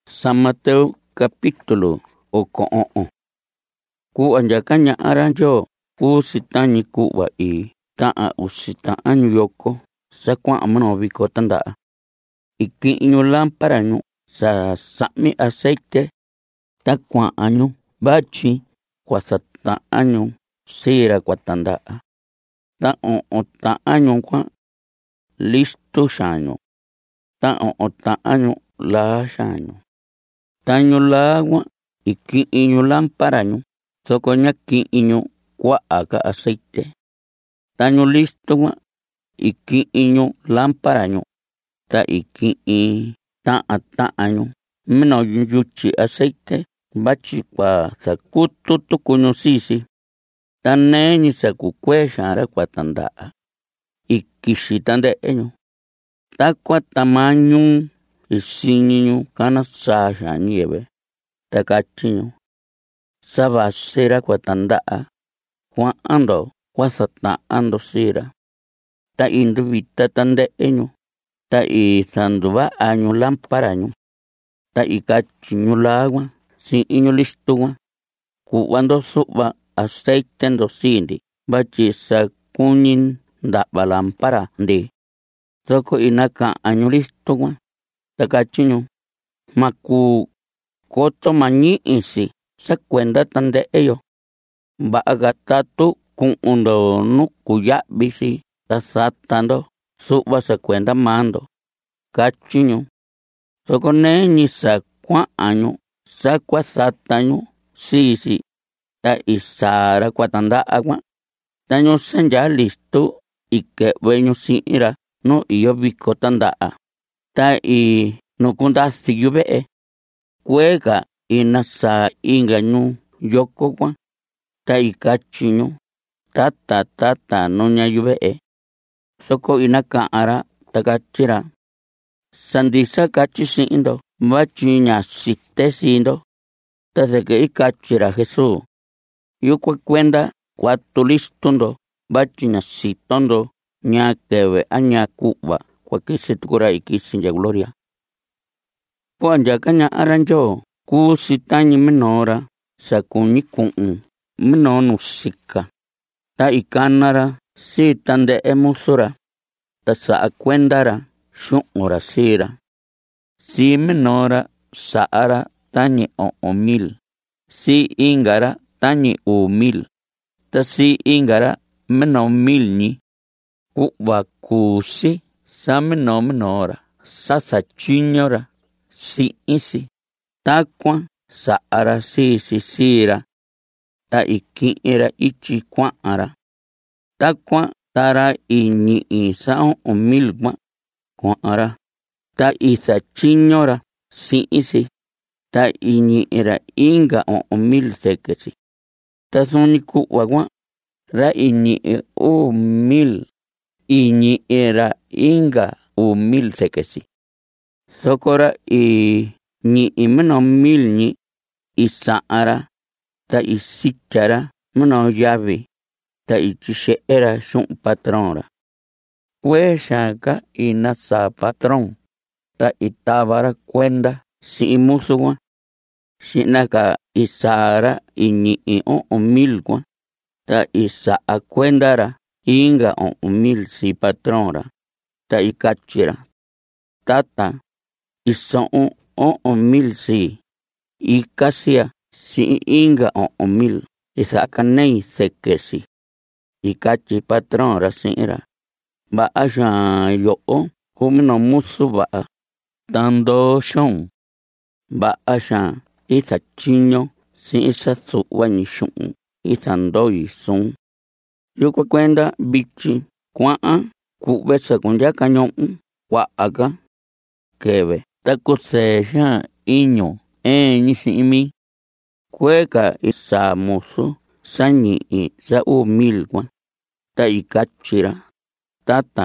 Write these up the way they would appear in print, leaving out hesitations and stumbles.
San Mateo capítulo oko'on. Ku'va ndyaka ña'ara Ndyoo kusitañi ku'va ta'an usi ta'an ñuyoko sakua'an minoo viko tanda'a. Iki'in ñu lámpara ñu sa'mi aceite ta kua'an ñu vatyi kuasata'an ñu sira kuatanda'a. Ta 'on ta'an ñu kuan listu xaan ñu. Ta 'on ta'an ñu laa xaan ñu. Ta ñu laa kuan iki'in ñu lámpara ñu soko ña ki'in ñu kua'a ka aceite. Ta ñu listu kuan iki'in ñu lámpara ñu ta iki'in ta'an ñu minoo yutyi aceite vatyi kua sakutu tuku ñu sisi. Ta neñi sakukuee xaanra kuatanda'a ikixi tande'e ñu. Takuan tamañu isiñi ñu kana saa xaan ñiyɨvɨ ta katyi ñu: savasira kuatanda'a, kua'an ndo kuasata'an ndo sira. Ta induvita tande'e ñu ta isanduva'a ñu lámpara ñu. Ta ikatyi ñu laa kuan si'in ñu listu kuan: ku'va ndo su'va aceite ndo sii‑ndi vatyi sakuñi nda'va lámpara ndi. Soko inaka'an ñu listu kuan ta katyi ñu: koto mañi'isi sakuenda tande'e yo. Va'a tatu ku'un ndo nu kuya'vi si ta sata ndo su'va sakuenda maa ndo, katyi ñu. Soko neñi sakua'an ñu sakuasata ñu sisi ta isaara kuatanda'a kuan. Ta ñu sanyaa listu ike've ñu si'inra nu iyo viko tanda'a. Ta nu kundasi yuve'e kueeka inasaa inka ñu yoko kuan. Ta ikatyi ñu: tata nuña yuve'e. Soko inaka'anra ta katyira: sandisa katyi si'in ndo vatyi ña site sii ndo. Ta sɨkɨ ikatyira Jesús: yukuan kuenda kuatu listu ndo vatyi ña sito ndo ñaa kɨvɨ a ñaa ku'va kuakisi tukura ikisi nya gloria. Ku'a ndyaka ña'ara Ndyoo kusitañi minoora sakuñi ku'un minoo nu sika. Ta ikanara sii tande'e musura ta sa'a kuendara xu'un‑ra sii‑ra. Sii minoora sa'ara tañi 9,000, sii ingara tañi 2,000, ta sii ingara minoo 1,000-ñi. Ku'va kusi sa minoora sa satyiñora si'in si. Takuan sa'ara sii‑ra ta iki'in‑ra ityi kua'an‑ra. Takuan tara iñi'i sa 9,000 kuan kua'an‑ra ta isatyiñora si'in si. Ta iñi'i‑ra inka 9,000 sɨkɨ si. Ta suni ku'va kuan ra iñi'i 2,000 iñi'i‑ra inka 2,000 sɨkɨ si. Soko ra iñi'i minoo 1,000-ñi isa'an‑ra ta isityara minoo yavi ta ityixe'e‑ra xu'un patron‑ra. Kuee xaanka inasaa patron ta itava‑ra kuenda si'in musu kuan. Xi'naka isaara iñi'i 9,000 kuan ta isa'a kuenda‑ra inka 9,000 sii patron‑ra. Ta ikatyira: tata, iso'un 9,000 sii. Ikasia si'in inka 9,000 isa'a kanei sɨkɨ si. Ikatyi patron‑ra si'in‑ra: va'a xaan yo'o kuu minoo musu va'a. Tandoo xaan va'a xaan isatyiño si'in sasu'va‑ñi xu'un isandoi suun. Yukuan kuenda vityi kua'an ku've sakundyaka ñu'un kua'a‑ka kɨvɨ ta kusɨɨ xaan iñu een‑ñi si'in mi. Kuee‑ka isaa musu sañi'i sa 2,000 kuan. Ta ikatyira: tata,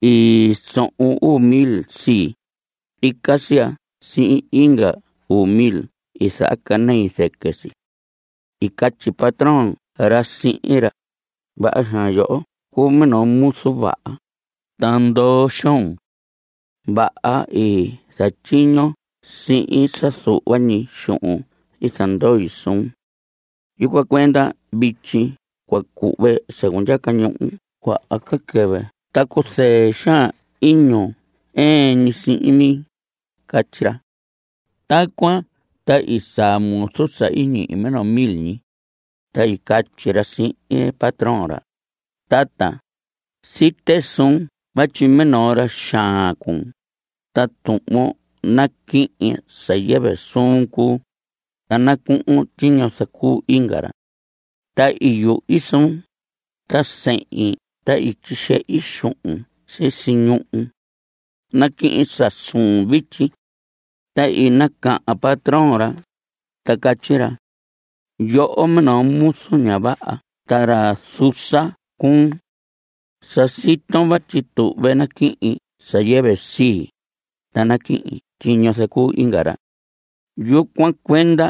iso'un 2,000 sii. Ikasia si'in inka 2,000 isa'a kanei sɨkɨ si. Ikatyi patron‑ra si'in‑ra: va'a xaan yo'o kuu minoo musu va'a. Tandoo xaan va'a satyiño si'in sasu'vañi xu'un isandoi sun. Yukua kuenda vityi kuaku've según yakañu'u kua'a ka keve takusee xaan iñu ñi si'in mi, kachira. Takuan ta isaa musu sa iñi'i menos 1000 ñi. Ta ikachira si'in patronra: tata, site sun vachi menora xaan kun, ta tu'mo naki'in sa yeve sunku, ta naku'un tyiño saku ingara. Ta iyo isun, ta se'in, ta ichixe xu'un sisiñu'un, naki'in sa sun vityi. Ta inaka'a patronra, ta kachira: yo'o meno musu ña va'a, tara susa kun, sa siton vachi tu've naki'in sa yeve sii, ta naki'in tyiño saku ingara. Yukuan kuenda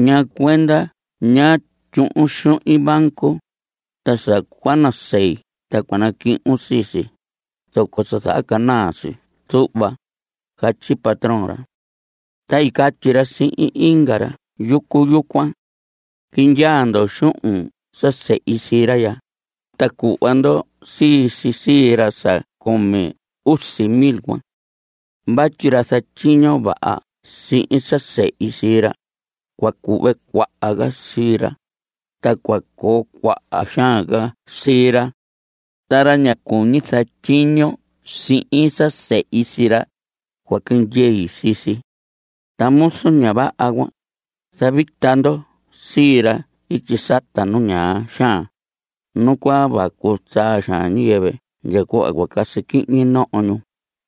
ña tyu'un xu'in banco, ta sa kuanasei ta kuanaki'un sisi, soko sa sa'a kanasi tu'va, kachi patronra. Ta ikachira si'in ingara: yukuan kinyaando xu'un sa se'i sira ya, ta ku'vando sira sa 10,000 kuan. Vachira sa tyiño va'a si'in sa se'i sira, kuaku've kua'a ka sira, ta kuakoo kua'a xaan ka sira. Tara ña kuñi sa tyiño si'in sa se'i sira, kuakinyei sisi. Ta musu ña va'a kuan savitando sira ityi sata nu ñaa xaan, nu kua vakutsaa xaan ñiyeve nyaku'a kuakasiki'ñi no'oñu.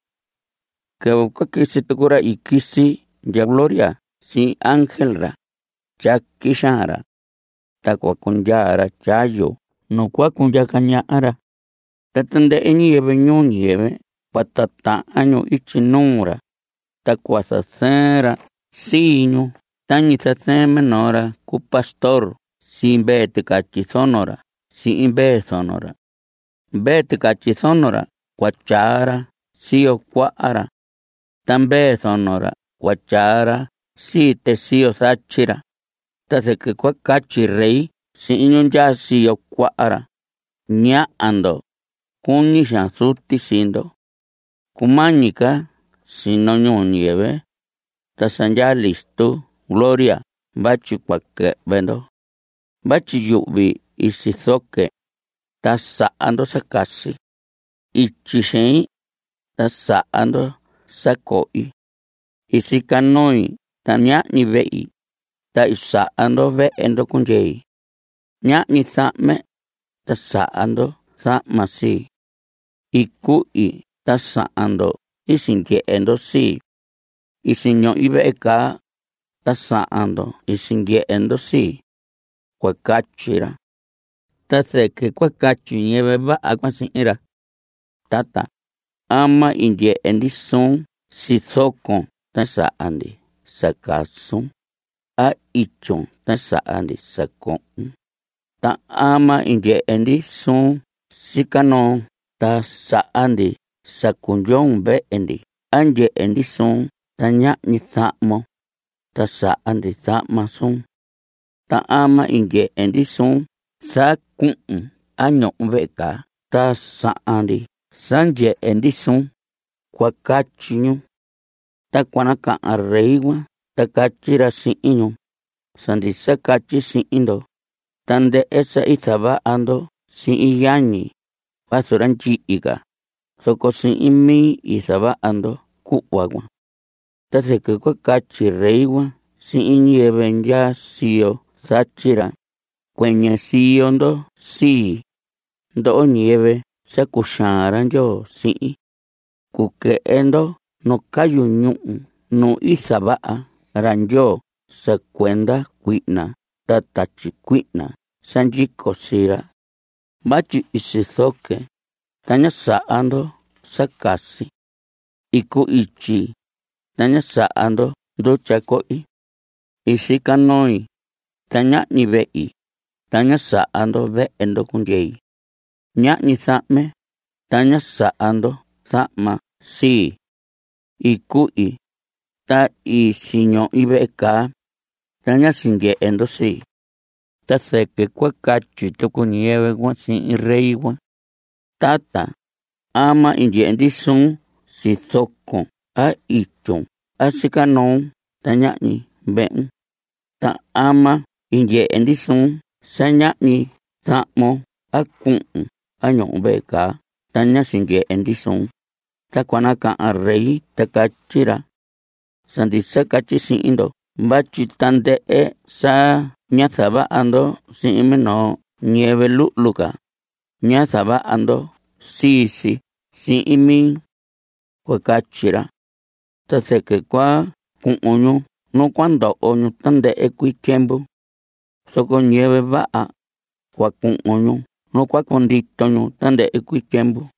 Kɨvɨ kuakisi tukura ikisi nya Gloria si ángel ra, tyaki xaanra, ta kuakunyaara tyayo nu kuakunyakaña'ara. Ta tandɨ'ɨ ñiyɨvɨ ñuu ñiyɨvɨ kuatata'anñu ityi nuura, ta kuasasɨɨnra siiñu tañi sasɨɨn menora ku pastor si mbee tɨkatyi sonora si'in mbee sonora. Mbee tɨkatyi sonora kuatyaara siyo kua'ara, ta mbee sonora kuatyaara si tesiyo sachira. Ta sɨkɨ kuakatyi rey si'in ñuntyaa siyo kua'ara: ña'ando, kuñi xaan suti sindo, kumañika sino ñuu ñiyɨvɨ, ta sanyaa listu Gloria vachi kuake'vendo, vachi yu'vi isisoke, ta sa'ando sakasi, ityi xeen, ta sa'ando sako'i, isikanoi ta ña'ñi ve'i, ta isa'ando ve'endo kundyei, ña'ñi sa'me, ta sa'ando sa'ma sii, iku'i ta sa'ando isindye'endo sii, isiño'i ve'e kaa, ta sa'ando isindye'endo sii, kuakachira. Ta sɨkɨ kuakatyi ñɨvɨ va'a kuan si'inra: tata, ama indye'endi sun sisokon ta sa'andi sakasun, a ityun ta sa'andi sako'un. Ta ama indye'endi sun sikanon ta sa'andi sakunyon ve'endi, a ndye'endi sun ta ña'ñi sa'mo, ta sa'andi sa'ma sun. Ta ama indye'endi sun saku'un a ño'un ve'e kaa, ta sa'andi sandye'endi sun, kuakatyiñu. Ta kuanaka'a rey kuan, ta kachira si'inñu: sandisa katyi si'indo, tande'e sa isava'ando si'in yañi vasu ra nyi'iga, soko si'in mi isava'ando ku'va kuan. Ta sɨkɨ kuakatyi rey kuan si'in ñiyɨvɨ nyaa siyo sachira: kueñe siyondo sii, ndo'o ñiyɨvɨ sakuxaanra Nyoo si'in, kuke'endo nu kayu ñu'un nu isava'a ra Nyoo sa kuenda kui'na ta tatyi kui'na sanyiko sira. Vachi isisoke ta ña sa'ando sakasi, iku ityi ta ña sa'ando ndutya ko'i, isikanoi ta ña'ñi ve'i ta ña sa'ando ve'endo kundyei, ña'ñi sa'me ta ña sa'ando sa'ma sii, iku'i ta isiño ibeka taña singe'e ndosi ta seke kuakachi tuku ñiyɨvɨ kuan si'in rey kuan: Tata, ama inye'e ndisun sisokon a ityun a sikanun taña'ñi ve'un, ta ama inye'e ndisun saña'ñi sa'mo a ku'un a ñu'un ve'e kaa taña singe'e ndisun. Takuan naka'an rey ta katyí ra: Sa ndisa katyi si'in ndo, vatyi tande'e sa ña sava'a ndo si'in minoo ñiyɨvɨ lu'lu ka, ña sava'a ndo sisi si'in mi, kuakatyi ra. Ta seke kua ku'un ñu nu kuando'o ñu tande'e kuii tiempu, soko ñiyɨvɨ va'a kuaku'un ñu nu kuakondito ñu tande'e kuii tiempu.